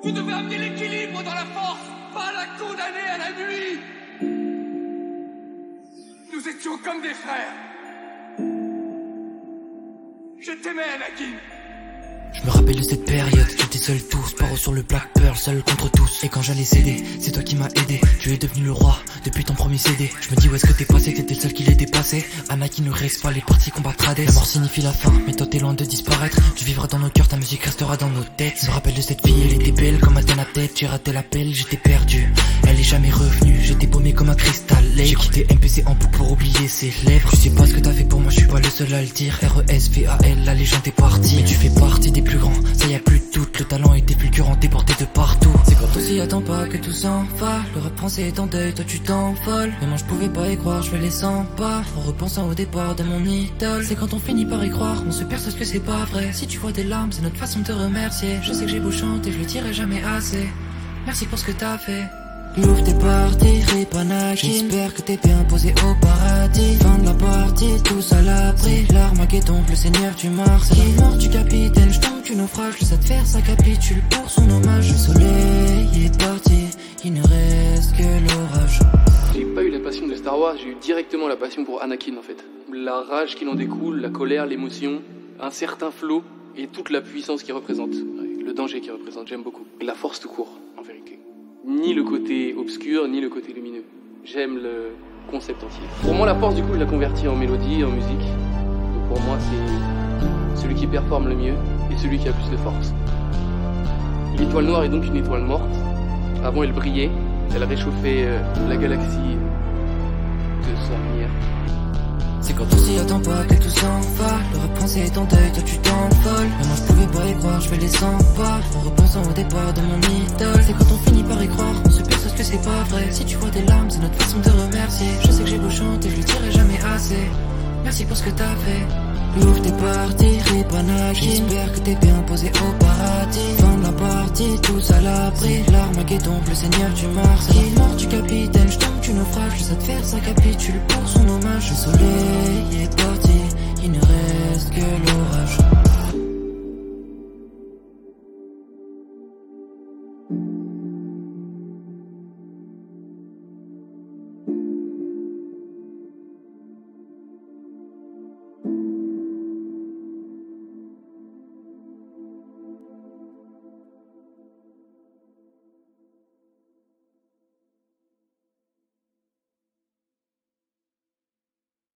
Vous devez amener l'équilibre dans la force, pas la condamner à la nuit. Nous étions comme des frères. Je t'aimais, Anakin. Je me rappelle de cette période, j'étais seul tous, paro sur le Black Pearl, seul contre tous. Et quand j'allais céder, c'est toi qui m'as aidé. Tu es devenu le roi depuis ton premier CD. Je me dis où est-ce que t'es passé, que t'étais le seul qui l'ait dépassé. Anakin ne reste pas, les parties combattre Hades. La mort signifie la fin, mais toi t'es loin de disparaître. Tu vivras dans nos cœurs, ta musique restera dans nos têtes. Je me rappelle de cette fille, elle était belle comme à tête. J'ai raté l'appel, j'étais perdu. Elle est jamais revenue, j'étais paumé comme un cristal Lake. J'ai quitté MPC en boucle pour oublier ses lèvres. Je sais pas ce que t'as fait pour moi, je suis pas le seul à le dire. RESVAL, la légende est partie. Mais tu fais partie des plus grands, ça y a plus de doute. Le talent était fulgurant, déporté de partout. C'est quand on s'y attend pas que tout s'en va. Le rap français est en deuil, toi tu t'envoles. Mais moi je pouvais pas y croire, je fais les 100 pas en repensant au départ de mon idole. C'est quand on finit par y croire, on se perçoit ce que c'est pas vrai. Si tu vois des larmes, c'est notre façon de te remercier. Je sais que j'ai beau chanter, je le dirai jamais assez. Merci pour ce que t'as fait. Louvre t'es parti, rip Anakin. J'espère que t'es bien posé au paradis. Fin de la partie, tous à l'abri. L'Armageddon, le seigneur du Mars. C'est la mort du capitaine, j'tombe du naufrage. Laisse faire sa capitule pour son hommage. Le soleil est parti, il ne reste que l'orage. J'ai pas eu la passion de Star Wars, j'ai eu directement la passion pour Anakin en fait. La rage qui en découle, la colère, l'émotion, un certain flow et toute la puissance qu'il représente. Le danger qu'il représente, j'aime beaucoup. La force tout court, en vérité. Ni le côté obscur, ni le côté lumineux. J'aime le concept entier. Pour moi, la force, du coup, je la convertis en mélodie, en musique. Donc pour moi, c'est celui qui performe le mieux et celui qui a plus de force. L'étoile noire est donc une étoile morte. Avant, elle brillait. Elle réchauffait la galaxie de son lumière. C'est quand on s'y attend pas que tout s'en va. Le rap français est en deuil, toi tu t'envoles. Mais moi je pouvais pas y croire, je fais les 100 pas en repensant au départ de mon idole. C'est quand on finit par y croire, on se perçoit ce que c'est pas vrai. Si tu vois des larmes, c'est notre façon de remercier. Je sais que j'ai beau chanter, je le dirai jamais assez. Merci pour ce que t'as fait. Louvre t'es parti, rip Anakin. J'espère que t'es bien posé au paradis. Fin de la partie, tous à l'abri. L'Armageddon, le seigneur du Mars. C'est la mort du capitaine, j'tombe du naufrage. Laisse faire sa capitule pour son hommage. Le soleil est parti,